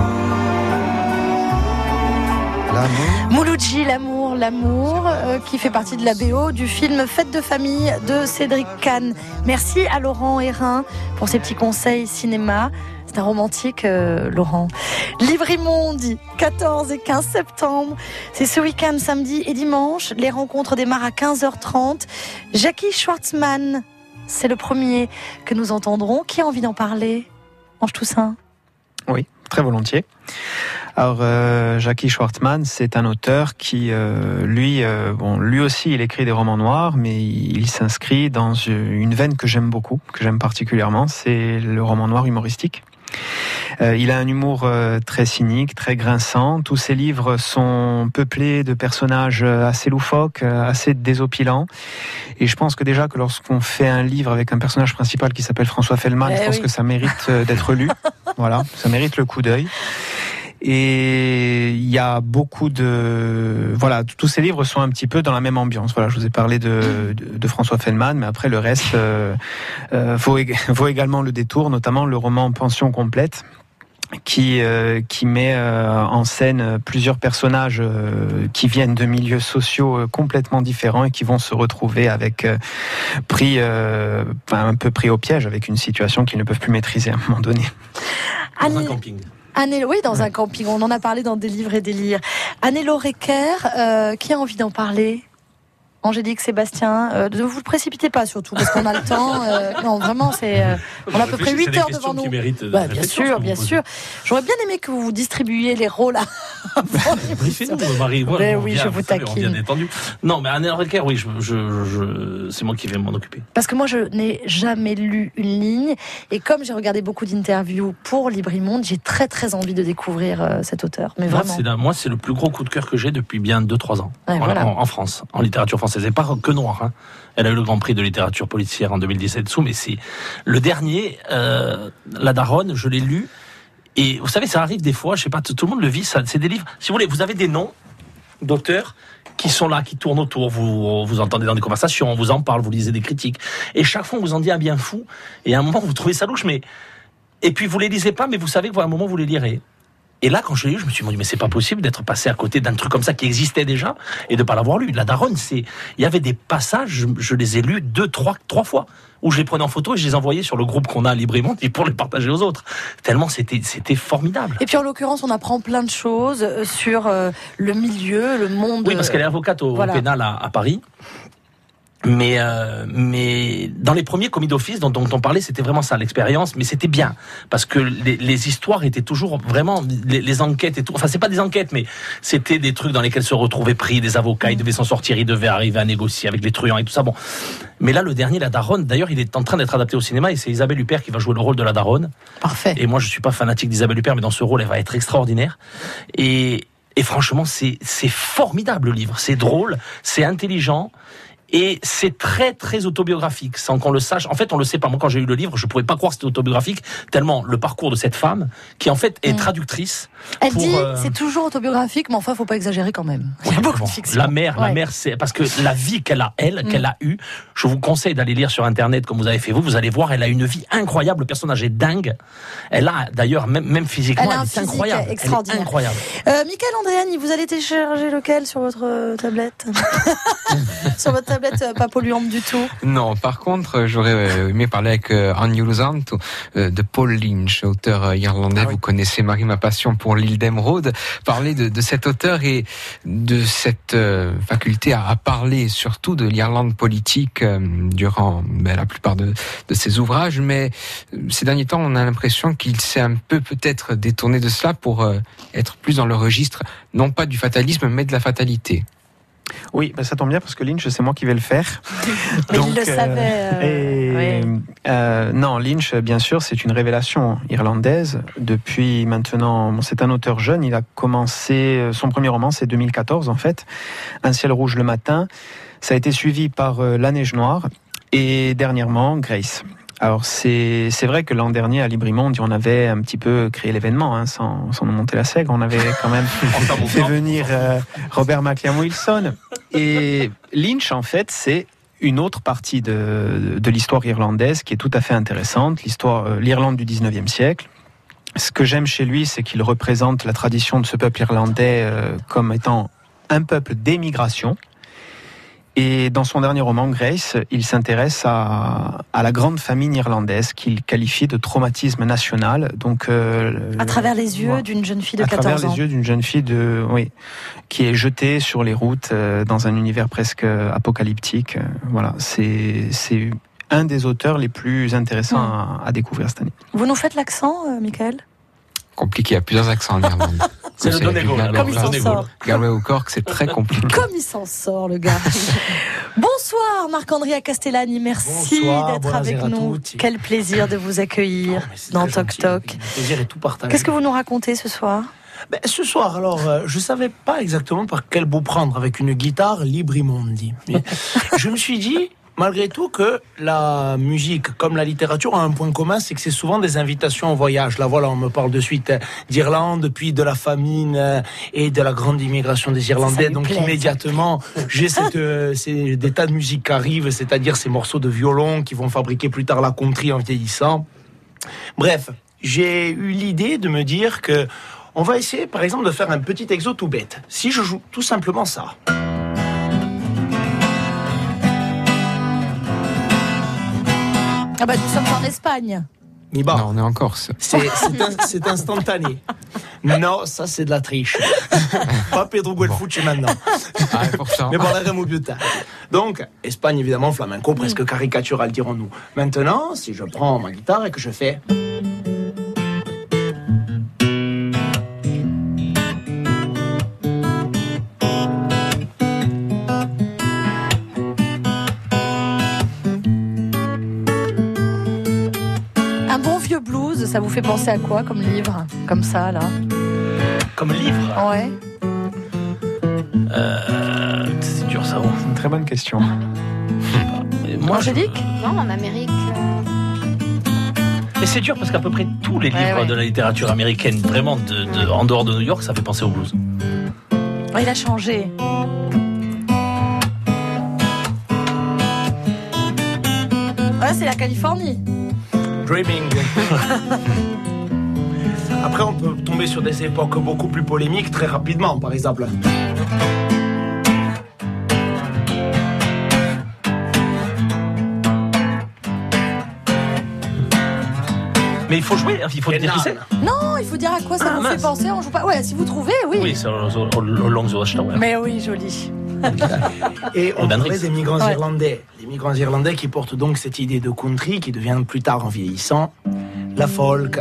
Mouloudji, l'amour, qui fait partie de la BO du film Fête de famille de Cédric Kahn. Merci à Laurent Hérin pour ses petits conseils cinéma. C'est un romantique, Laurent. Livry-Mondi, 14 et 15 septembre. C'est ce week-end, samedi et dimanche. Les rencontres démarrent à 15h30. Jackie Schwartzman, c'est le premier que nous entendrons. Qui a envie d'en parler? Ange Toussaint? Oui, très volontiers. Alors, Jackie Schwartzman, c'est un auteur qui, lui aussi, il écrit des romans noirs, mais il s'inscrit dans une veine que j'aime beaucoup, que j'aime particulièrement, c'est le roman noir humoristique. Il a un humour très cynique, très grinçant. Tous ses livres sont peuplés de personnages assez loufoques, assez désopilants. Et je pense que déjà que lorsqu'on fait un livre avec un personnage principal qui s'appelle François Fellman, je pense que ça mérite d'être lu. Voilà, ça mérite le coup d'œil. Et il y a beaucoup de... Voilà, tous ces livres sont un petit peu dans la même ambiance. Voilà, je vous ai parlé de François Fellman, mais après le reste vaut également le détour, notamment le roman Pension complète, qui met en scène plusieurs personnages qui viennent de milieux sociaux complètement différents et qui vont se retrouver avec un peu pris au piège avec une situation qu'ils ne peuvent plus maîtriser à un moment donné. Dans un camping. Oui, dans un camping. On en a parlé dans Des livres et des lires. Anne-Laure Recker, qui a envie d'en parler ? Angélique, Sébastien, ne vous précipitez pas surtout, parce qu'on a le temps. Non, vraiment, on a à peu près 8 heures devant nous. Bien sûr, bien sûr. J'aurais bien aimé que vous distribuiez les rôles Briefez-nous, Marie. Oui, je vous taquine. Non, mais Anne-Laure Recker, oui, c'est moi qui vais m'en occuper. Parce que moi, je n'ai jamais lu une ligne. Et comme j'ai regardé beaucoup d'interviews pour Librimonde, j'ai très, très envie de découvrir cet auteur. Mais vraiment. Moi, c'est le plus gros coup de cœur que j'ai depuis bien 2-3 ans. Ouais, en France, en littérature française. Et pas que noir, hein. Elle a eu le Grand Prix de littérature policière en 2017 mais c'est le dernier, La Daronne, je l'ai lu. Et vous savez, ça arrive des fois, je sais pas, tout le monde le vit, c'est des livres. Si vous voulez, vous avez des noms d'auteurs qui sont là, qui tournent autour, vous entendez dans des conversations, on vous en parle, vous lisez des critiques. Et chaque fois, on vous en dit un bien fou. Et à un moment, vous trouvez ça louche, et puis vous les lisez pas, mais vous savez qu'à un moment, vous les lirez. Et là, quand je l'ai lu, je me suis dit, mais c'est pas possible d'être passé à côté d'un truc comme ça qui existait déjà et de pas l'avoir lu. La Daronne, il y avait des passages, je les ai lus 3 fois, où je les prenais en photo et je les envoyais sur le groupe qu'on a à Librimonde et pour les partager aux autres. Tellement c'était formidable. Et puis en l'occurrence, on apprend plein de choses sur le milieu, le monde. Oui, parce qu'elle est avocate au pénal à Paris. Mais dans les premiers commis d'office dont on parlait, c'était vraiment ça l'expérience, mais c'était bien parce que les histoires étaient toujours vraiment les enquêtes et tout. Enfin, c'est pas des enquêtes, mais c'était des trucs dans lesquels se retrouvaient pris des avocats, ils devaient s'en sortir, ils devaient arriver à négocier avec les truands et tout ça. Bon, mais là, le dernier, La Daronne, d'ailleurs, il est en train d'être adapté au cinéma et c'est Isabelle Huppert qui va jouer le rôle de La Daronne. Parfait. Et moi, je suis pas fanatique d'Isabelle Huppert, mais dans ce rôle, elle va être extraordinaire. Et franchement, c'est formidable le livre. C'est drôle, c'est intelligent. Et c'est très très autobiographique, sans qu'on le sache. En fait, on le sait pas. Moi, quand j'ai eu le livre, je pouvais pas croire que c'était autobiographique, tellement le parcours de cette femme, qui en fait est traductrice. Elle dit, c'est toujours autobiographique, mais enfin, faut pas exagérer quand même. Il y a beaucoup de fiction. La mère, c'est parce que la vie qu'elle a, qu'elle a eue. Je vous conseille d'aller lire sur Internet, comme vous avez fait vous allez voir, elle a une vie incroyable. Le personnage est dingue. Elle a d'ailleurs même physiquement, elle est incroyable. Extraordinaire. Elle est incroyable. Michael Andréani, vous allez télécharger lequel sur votre tablette? Sur votre tablette pas polluante du tout. Non, par contre, j'aurais aimé parler avec Anne de Paul Lynch, auteur irlandais. Vous connaissez Marie, ma passion pour l'île d'Émeraude. Parler de cet auteur et de cette faculté à parler surtout de l'Irlande politique durant la plupart de ses ouvrages. Mais ces derniers temps, on a l'impression qu'il s'est un peu peut-être détourné de cela pour être plus dans le registre, non pas du fatalisme, mais de la fatalité. Oui, ça tombe bien parce que Lynch, c'est moi qui vais le faire. Mais donc, il le savait. Non, Lynch, bien sûr, c'est une révélation irlandaise. Depuis maintenant, c'est un auteur jeune. Il a commencé, son premier roman, c'est 2014 en fait, Un ciel rouge le matin. Ça a été suivi par La neige noire et dernièrement Grace. Alors c'est vrai que l'an dernier à Librimonde, on avait un petit peu créé l'événement, sans nous monter la sègre. On avait quand même fait venir Robert McLean Wilson. Et Lynch, en fait, c'est une autre partie de l'histoire irlandaise qui est tout à fait intéressante, l'Irlande du 19e siècle. Ce que j'aime chez lui, c'est qu'il représente la tradition de ce peuple irlandais comme étant un peuple d'émigration. Et dans son dernier roman, Grace, il s'intéresse à la grande famine irlandaise qu'il qualifie de traumatisme national. Donc, à travers les yeux d'une jeune fille de 14 ans. À travers les yeux d'une jeune fille qui est jetée sur les routes dans un univers presque apocalyptique. Voilà, c'est un des auteurs les plus intéressants à découvrir cette année. Vous nous faites l'accent, Michael ? Compliqué, il y a plusieurs accents en Irlande. C'est le Donegal. Comme il s'en sort. Galway ou Cork, c'est très compliqué. Comme il s'en sort, le gars. Bonsoir, Marc-Andrea Castellani. Merci d'être avec nous. Quel plaisir de vous accueillir dans Toc Toc. Le plaisir est tout partagé. Qu'est-ce que vous nous racontez ce soir ? Ce soir, alors, je savais pas exactement par quel bout prendre avec une guitare Librimondi. Mais je me suis dit, malgré tout, que la musique, comme la littérature, a un point commun, c'est que c'est souvent des invitations au voyage. Là, voilà, on me parle de suite d'Irlande, puis de la famine et de la grande immigration des Irlandais. Donc, immédiatement, j'ai des tas de musique qui arrivent, c'est-à-dire ces morceaux de violon qui vont fabriquer plus tard la country en vieillissant. Bref, j'ai eu l'idée de me dire que on va essayer, par exemple, de faire un petit exo tout bête. Si je joue tout simplement ça. Ah bah, nous sommes en Espagne. Mais bon, non, on est en Corse. C'est instantané. Non, ça, c'est de la triche. Pas Pedro Guelfucci maintenant. Mais bon, la remobiota. Donc, Espagne, évidemment, flamenco, presque caricatural, dirons-nous. Maintenant, si je prends ma guitare et que je fais... Ça vous fait penser à quoi comme livre ? Comme ça, là ? Comme livre ? Ouais. C'est dur, ça. C'est une très bonne question. Moi, Angélique ? Non, en Amérique. Mais c'est dur parce qu'à peu près tous les livres de la littérature américaine, vraiment en dehors de New York, ça fait penser au blues. Ouais, il a changé. Ouais, c'est la Californie. Dreaming. Après, on peut tomber sur des époques beaucoup plus polémiques très rapidement, par exemple. Mais il faut jouer, il faut dire qui c'est. Non, il faut dire à quoi ça vous fait penser. On joue pas. Ouais, si vous trouvez, oui. Oui, c'est au Long the Watchtower. Mais oui, joli. Et on parlait des migrants irlandais. Les migrants irlandais qui portent donc cette idée de country qui devient plus tard en vieillissant la folk.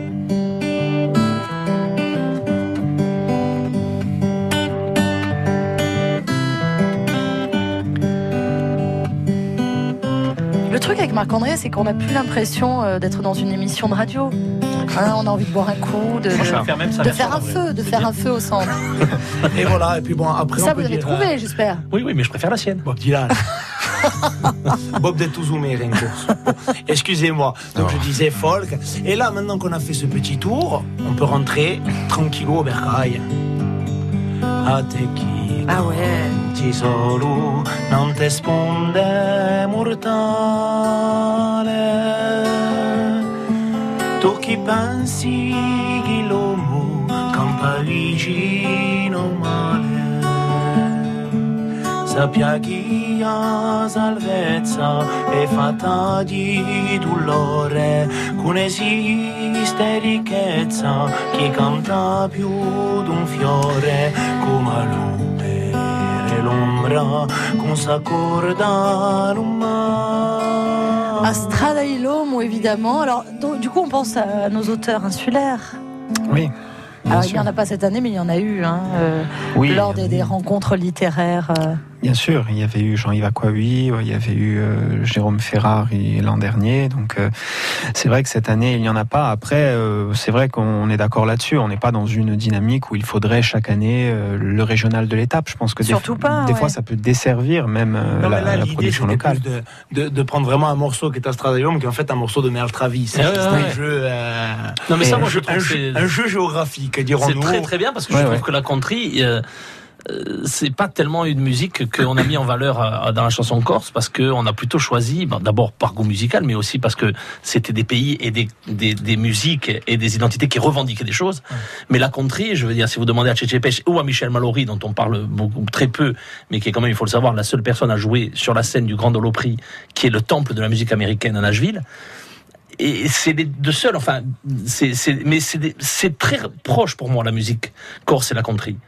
Le truc avec Marc-André, c'est qu'on n'a plus l'impression d'être dans une émission de radio. Hein, on a envie de boire un coup, de faire un feu au centre. Et voilà, et puis bon, après ça on peut vous avez trouvé, j'espère. Oui, mais je préfère la sienne. Bob Dylan. Bob de Touzoumé, excusez-moi. Donc je disais folk. Et là, maintenant qu'on a fait ce petit tour, on peut rentrer tranquillou au bercail. A te chi canti solo non te sponde mortale. Tu chi pensi che l'uomo campa vicino male. Sappia chi ha salvezza e fatta di dolore, con esiste ricchezza chi canta più d'un fiore, come l'upe e l'ombra con sa corda l'umma. Strada y l'Uomo, évidemment. Alors, du coup, on pense à nos auteurs insulaires. Oui. Alors, il n'y en a pas cette année, mais il y en a eu lors des rencontres littéraires. Bien sûr, il y avait eu Jean-Yves Aquahuy, il y avait eu Jérôme Ferrari l'an dernier. Donc, c'est vrai que cette année, il n'y en a pas. Après, c'est vrai qu'on est d'accord là-dessus. On n'est pas dans une dynamique où il faudrait chaque année le régional de l'étape. Je pense que des fois, ça peut desservir même la production locale. De prendre vraiment un morceau qui est Astradarium, qui est en fait un morceau de Merle Travis. C'est un jeu. Non, mais ça, moi, je trouve un jeu géographique, dirons-nous. C'est très très bien parce que je trouve que la country. C'est pas tellement une musique qu'on a mis en valeur dans la chanson corse parce qu'on a plutôt choisi, d'abord par goût musical, mais aussi parce que c'était des pays et des musiques et des identités qui revendiquaient des choses. Mais la country, je veux dire, si vous demandez à Tchétché Pêche ou à Michel Mallory, dont on parle très peu, mais qui est quand même, il faut le savoir, la seule personne à jouer sur la scène du Grand Ole Opry, qui est le temple de la musique américaine à Nashville. Et c'est les deux seuls, enfin, mais c'est très proche pour moi, la musique corse et la country.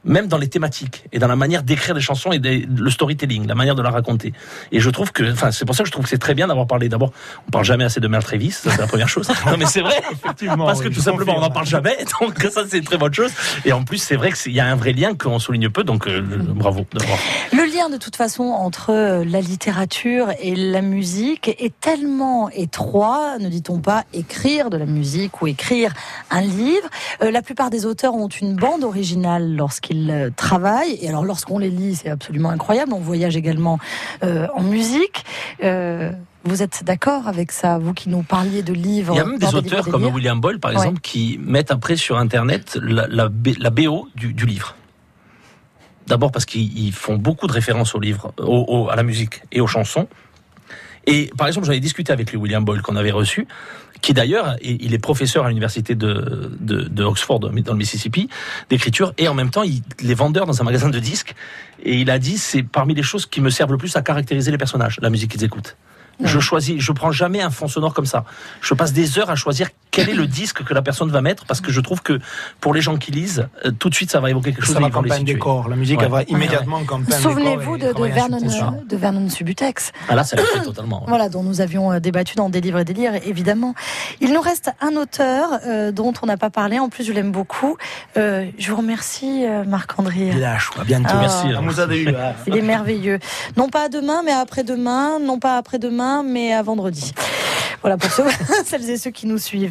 même dans les thématiques et dans la manière d'écrire des chansons et le storytelling, la manière de la raconter. Et je trouve que, c'est pour ça que je trouve que c'est très bien d'avoir parlé. D'abord, on parle jamais assez de Merle Travis, ça c'est la première chose. Non mais c'est vrai, effectivement, parce que tout simplement on n'en parle jamais, donc ça c'est une très bonne chose. Et en plus c'est vrai qu'il y a un vrai lien qu'on souligne peu, donc bravo. Le lien de toute façon entre la littérature et la musique est tellement étroit, ne dit-on pas écrire de la musique ou écrire un livre. La plupart des auteurs ont une bande originale lorsqu'ils travaillent, et alors lorsqu'on les lit c'est absolument incroyable, on voyage également en musique. Vous êtes d'accord avec ça, vous qui nous parliez de livres? Il y a même des auteurs comme William Boyle par exemple qui mettent après sur internet la BO du livre. D'abord parce qu'ils font beaucoup de références au livre, à la musique et aux chansons. Et par exemple, j'en ai discuté avec lui, William Boyle, qu'on avait reçu, qui d'ailleurs, il est professeur à l'université de Oxford, dans le Mississippi, d'écriture, et en même temps, il est vendeur dans un magasin de disques. Et il a dit, c'est parmi les choses qui me servent le plus à caractériser les personnages, la musique qu'ils écoutent. Je prends jamais un fond sonore comme ça. Je passe des heures à choisir quel est le disque que la personne va mettre, parce que je trouve que pour les gens qui lisent, tout de suite ça va évoquer quelque chose. Ça va comme un décor. La musique elle va immédiatement comme un décor. Souvenez-vous de Vernon Subutex. Ah là, ça l'a fait totalement. Voilà, dont nous avions débattu dans Des livres et des lires, évidemment. Il nous reste un auteur dont on n'a pas parlé. En plus, je l'aime beaucoup. Je vous remercie, Marc-André. À bientôt. Merci. Il est merveilleux. Non pas à demain, mais à après-demain. Non pas après-demain, mais à vendredi. Voilà, pour celles et ceux qui nous suivent.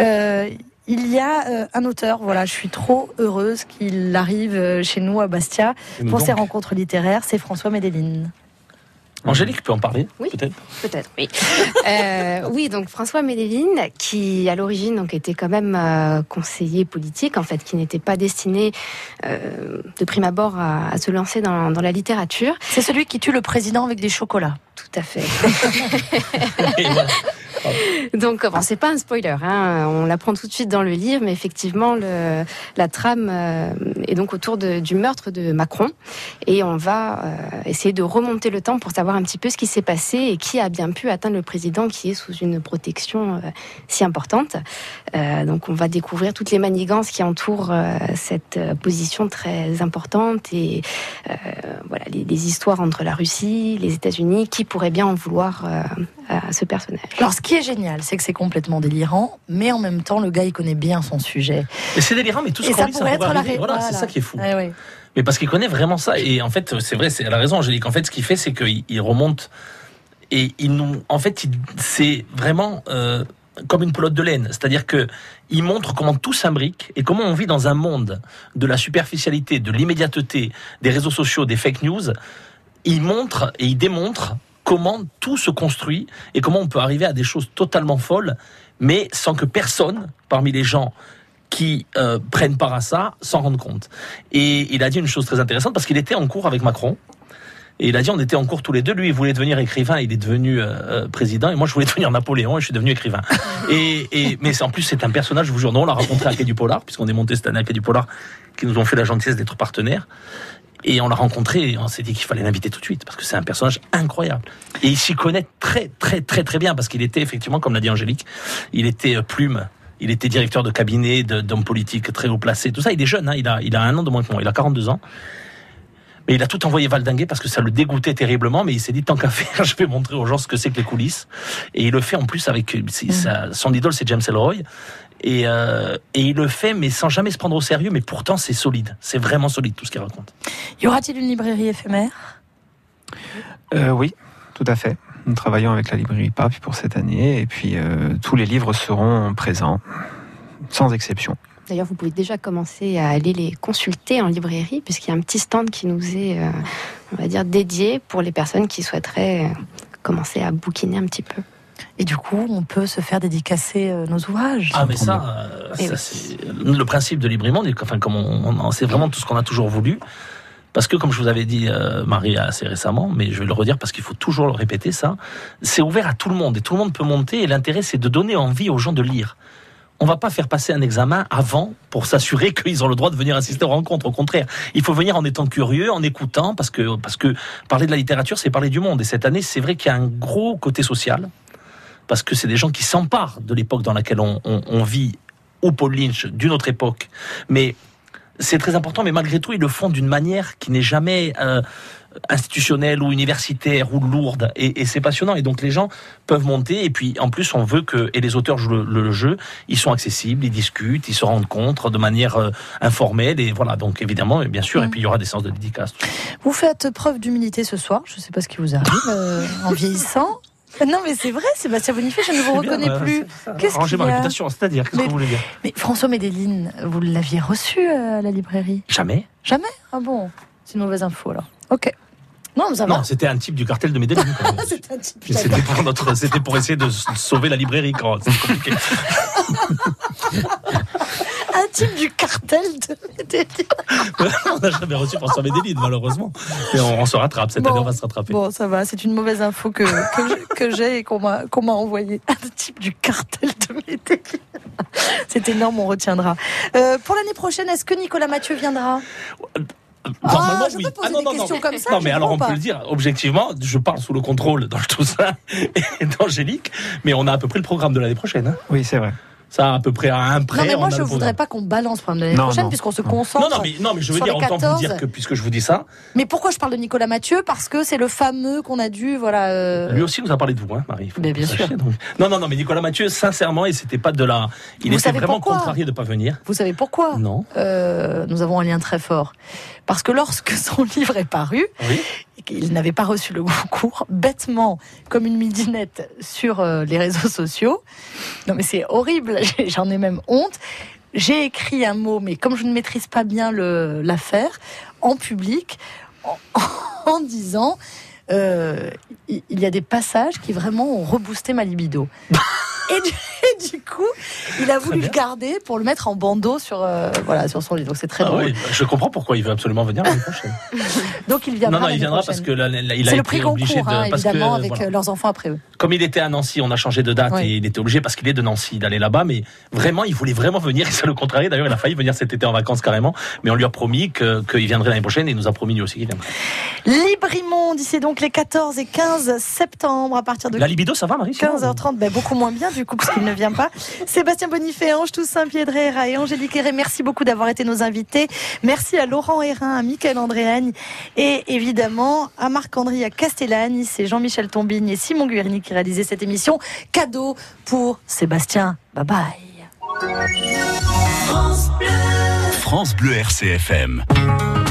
Il y a un auteur, voilà, je suis trop heureuse qu'il arrive chez nous à Bastia pour ces rencontres littéraires, c'est François Medellin. Angélique peut en parler, oui, peut-être, oui. Oui, donc François Medellin, qui à l'origine donc était quand même conseiller politique, en fait, qui n'était pas destiné de prime abord à se lancer dans la littérature. C'est celui qui tue le président avec des chocolats. Tout à fait. Donc, bon, c'est pas un spoiler, hein. On l'apprend tout de suite dans le livre, mais effectivement, la trame est donc autour du meurtre de Macron, et on va essayer de remonter le temps pour savoir un petit peu ce qui s'est passé et qui a bien pu atteindre le président qui est sous une protection si importante. Donc, on va découvrir toutes les manigances qui entourent cette position très importante et voilà les histoires entre la Russie, les États-Unis, qui pourrait bien en vouloir à ce personnage. Alors, ce qui est génial, c'est que c'est complètement délirant, mais en même temps, le gars, il connaît bien son sujet. Et c'est délirant, mais tout ce qu'on lit, ça pourrait arriver. Voilà, c'est ça qui est fou. Oui. Mais parce qu'il connaît vraiment ça. Et en fait, c'est vrai, elle a raison, Angélique. En fait, ce qu'il fait, c'est qu'il remonte et c'est vraiment comme une pelote de laine. C'est-à-dire que il montre comment tout s'imbrique et comment on vit dans un monde de la superficialité, de l'immédiateté, des réseaux sociaux, des fake news. Il montre et il démontre comment tout se construit et comment on peut arriver à des choses totalement folles, mais sans que personne, parmi les gens qui prennent part à ça, s'en rende compte. Et il a dit une chose très intéressante, parce qu'il était en cours avec Macron, et il a dit on était en cours tous les deux, lui il voulait devenir écrivain, il est devenu président, et moi je voulais devenir Napoléon, et je suis devenu écrivain. Mais en plus c'est un personnage, je vous jure, on l'a rencontré à Quai du Polar, puisqu'on est monté cette année à Quai du Polar, qui nous ont fait la gentillesse d'être partenaires. Et on l'a rencontré et on s'est dit qu'il fallait l'inviter tout de suite parce que c'est un personnage incroyable. Et il s'y connaît très très très très bien parce qu'il était effectivement, comme l'a dit Angélique, il était plume, il était directeur de cabinet d'hommes politiques très haut placés, tout ça. Il est jeune, hein, il a 1 an de moins que moi, il a 42 ans. Mais il a tout envoyé valdinguer parce que ça le dégoûtait terriblement, mais il s'est dit tant qu'à faire, je vais montrer aux gens ce que c'est que les coulisses. Et il le fait en plus avec son idole, c'est James Ellroy. Et il le fait, mais sans jamais se prendre au sérieux, mais pourtant c'est solide, c'est vraiment solide tout ce qu'il raconte. Y aura-t-il une librairie éphémère ? Oui, tout à fait. Nous travaillons avec la librairie Pape pour cette année, et puis tous les livres seront présents, sans exception. D'ailleurs, vous pouvez déjà commencer à aller les consulter en librairie, puisqu'il y a un petit stand qui nous est, on va dire, dédié pour les personnes qui souhaiteraient commencer à bouquiner un petit peu. Et du coup, on peut se faire dédicacer nos ouvrages. Ah, mais ça c'est le principe de Libre Monde. Enfin, comme c'est vraiment tout ce qu'on a toujours voulu. Parce que, comme je vous avais dit, Marie, assez récemment, mais je vais le redire parce qu'il faut toujours le répéter, ça, c'est ouvert à tout le monde. Et tout le monde peut monter. Et l'intérêt, c'est de donner envie aux gens de lire. On va pas faire passer un examen avant pour s'assurer qu'ils ont le droit de venir assister aux rencontres. Au contraire, il faut venir en étant curieux, en écoutant, parce que parler de la littérature, c'est parler du monde. Et cette année, c'est vrai qu'il y a un gros côté social. Parce que c'est des gens qui s'emparent de l'époque dans laquelle on vit, ou Paul Lynch, d'une autre époque. Mais c'est très important, mais malgré tout, ils le font d'une manière qui n'est jamais institutionnelle ou universitaire ou lourde, et c'est passionnant. Et donc les gens peuvent monter, et puis en plus on veut que, et les auteurs jouent le jeu, ils sont accessibles, ils discutent, ils se rendent compte de manière informelle, et voilà, donc évidemment, bien sûr, et puis il y aura des séances de dédicaces. Vous faites preuve d'humilité ce soir, je ne sais pas ce qui vous arrive en vieillissant. Non mais c'est vrai, Sébastien Bonifay, je ne vous reconnais plus. Qu'est-ce Arrangez qu'il y ma a ? réputation, c'est-à-dire, qu'est-ce que vous voulez dire ? Mais François Medellin, vous l'aviez reçu à la librairie ? Jamais. Jamais ? Ah bon, c'est une mauvaise info alors. Ok. Non, ça va. Non, c'était un type du cartel de Medellin. C'était un type. C'était pour essayer de sauver la librairie quand c'était compliqué. Un type du cartel de Medellin. On n'a jamais reçu François Medellin, malheureusement. Mais on se rattrape, cette année on va se rattraper. Bon, ça va, c'est une mauvaise info que j'ai et qu'on m'a envoyé. Un type du cartel de Medellin. C'est énorme, on retiendra. Pour l'année prochaine, est-ce que Nicolas Mathieu viendra ? Normalement, je oui. peux poser des questions comme ça. Non, mais alors on pas. peut le dire, objectivement, je parle sous le contrôle dans tout ça et d'Angélique, mais on a à peu près le programme de l'année prochaine. Hein. Oui, c'est vrai. Ça, à peu près à un près. Non, mais moi, on a je le ne voudrais programme. pas qu'on balance le programme de l'année prochaine, puisqu'on se concentre. Non, mais je veux sur dire, les autant 14. vous dire que, puisque je vous dis ça. Mais pourquoi je parle de Nicolas Mathieu ? Parce que c'est le fameux qu'on a dû, voilà. Lui aussi nous a parlé de vous, hein, Marie. Mais bien sûr. Donc. Non, mais Nicolas Mathieu, sincèrement, et c'était pas de la. Il était vraiment contrarié de pas venir. Vous savez pourquoi ? Non. Nous avons un lien très fort. Parce que lorsque son livre est paru, oui. Il n'avait pas reçu le concours, bêtement, comme une midinette sur les réseaux sociaux. Non mais c'est horrible, j'en ai même honte. J'ai écrit un mot, mais comme je ne maîtrise pas bien l'affaire, en public, en disant... il y a des passages qui vraiment ont reboosté ma libido. Et du coup, il a voulu le garder pour le mettre en bandeau sur son livre. Donc c'est très drôle. Oui, je comprends pourquoi il veut absolument venir l'année prochaine. Donc il viendra. Non, il viendra parce que là, il a c'est été le prix obligé concours, de. Parce évidemment, que, avec leurs enfants après eux. Comme il était à Nancy, on a changé de date et il était obligé, parce qu'il est de Nancy, d'aller là-bas. Mais vraiment, il voulait vraiment venir. Et ça le contrarié. D'ailleurs, il a failli venir cet été en vacances carrément. Mais on lui a promis qu'il viendrait l'année prochaine et il nous a promis lui aussi qu'il viendrait. Librimonde, c'est donc les 14 et 15 septembre à partir de. La libido, ça va, Marie ? 15h30, beaucoup moins bien du coup, parce qu'il ne vient pas. Sébastien Bonifay, Ange Toussaint Piedrera et Angélique Herré, merci beaucoup d'avoir été nos invités. Merci à Laurent Hérin, à Michael Andréagne et évidemment à Marc-André, à Castellani, c'est Jean-Michel Tombigne et Simon Guerini qui réalisaient cette émission. Cadeau pour Sébastien. Bye bye. France Bleu RCFM.